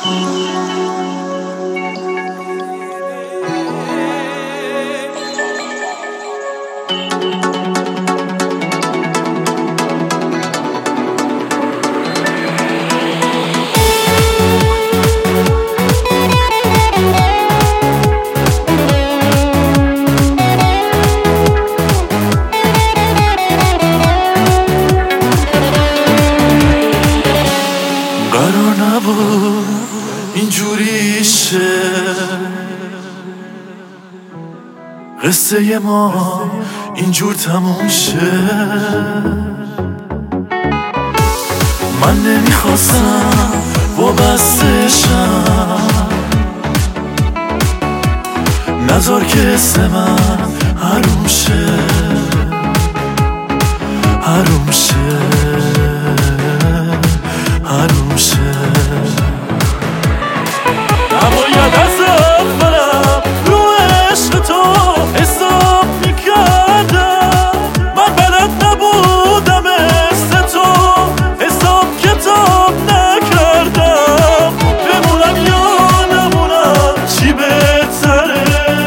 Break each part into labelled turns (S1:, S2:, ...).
S1: قرار نبود اینجوری شه، قصه ما اینجور تموم شه. من نمیخواستم وابسته شم، نذار که اسم من حروم شه، حروم شه، حروم شه. نباید از اولم رو عشق تو حساب میکردم، من بلد نبودم مثل تو حساب کتاب نکردم. بمونم یا نمونم چی بهتره،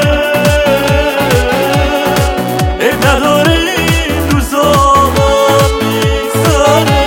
S1: عیب نداره این روزا من میگذره.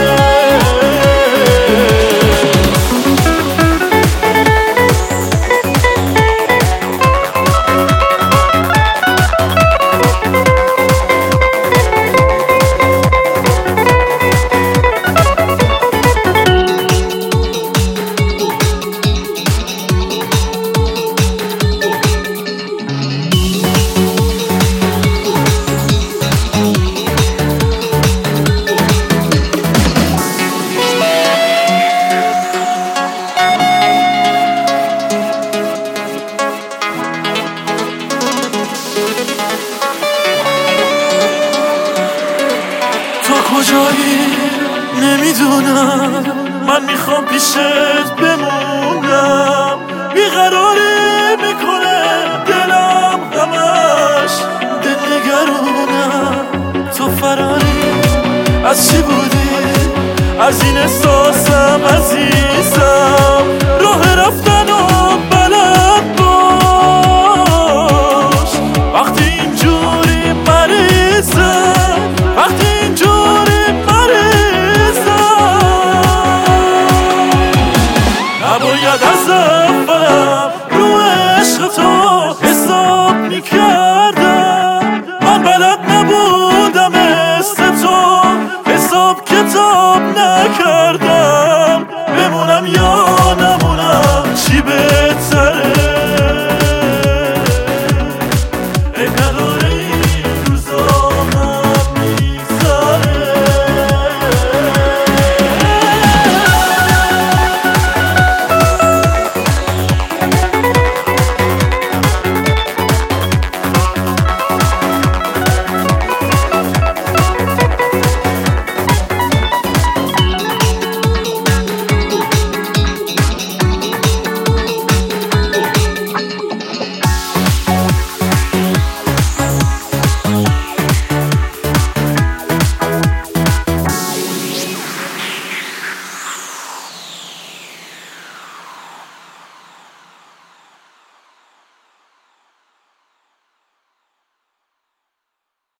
S1: کجایی نمیدونم، من میخوام پیشت بمونم. بیقراری میکنه دلم همش، دل نگرونم. تو فراری از چی بودی؟ از این احساسم عزیزم. راه رفتن و بلد باش وقتی اینجوری مریضم، وقتی اینجوری مریضم. نباید از اولم رو عشق تو حساب میکردم، من بلد نبودم مثل تو حساب کتاب نکردم. بمونم یا